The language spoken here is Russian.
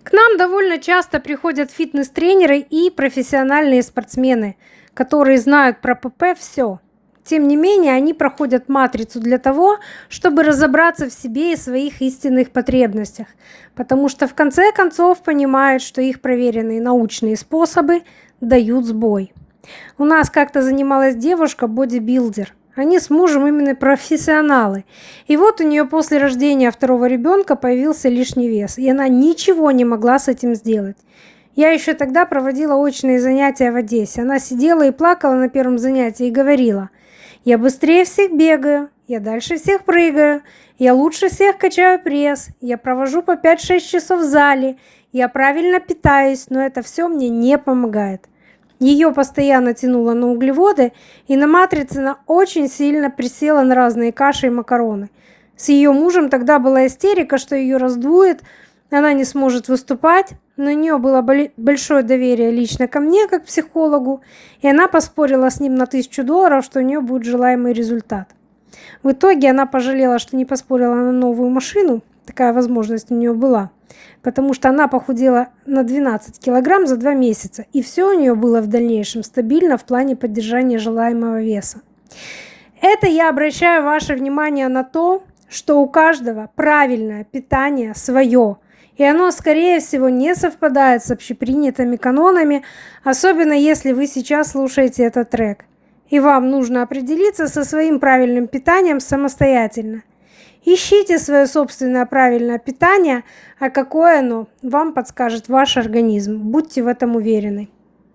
К нам довольно часто приходят фитнес-тренеры и профессиональные спортсмены, которые знают про ПП все. Тем не менее, они проходят матрицу для того, чтобы разобраться в себе и своих истинных потребностях, потому что в конце концов понимают, что их проверенные научные способы дают сбой. У нас как-то занималась девушка бодибилдер. Они с мужем именно профессионалы. И вот у нее после рождения второго ребенка появился лишний вес, и она ничего не могла с этим сделать. Я еще тогда проводила очные занятия в Одессе. Она сидела и плакала на первом занятии и говорила: «Я быстрее всех бегаю, я дальше всех прыгаю, я лучше всех качаю пресс, я провожу по 5-6 часов в зале, я правильно питаюсь, но это все мне не помогает». Ее постоянно тянуло на углеводы, и на матрице она очень сильно присела на разные каши и макароны. С ее мужем тогда была истерика, что ее раздует, она не сможет выступать, но у нее было большое доверие лично ко мне, как психологу, и она поспорила с ним на $1000, что у нее будет желаемый результат. В итоге она пожалела, что не поспорила на новую машину, такая возможность у нее была, потому что она похудела на 12 килограмм за 2 месяца, и все у нее было в дальнейшем стабильно в плане поддержания желаемого веса. Это я обращаю ваше внимание на то, что у каждого правильное питание свое, и оно, скорее всего, не совпадает с общепринятыми канонами, особенно если вы сейчас слушаете этот трек. И вам нужно определиться со своим правильным питанием самостоятельно. Ищите свое собственное правильное питание, а какое оно вам подскажет ваш организм. Будьте в этом уверены.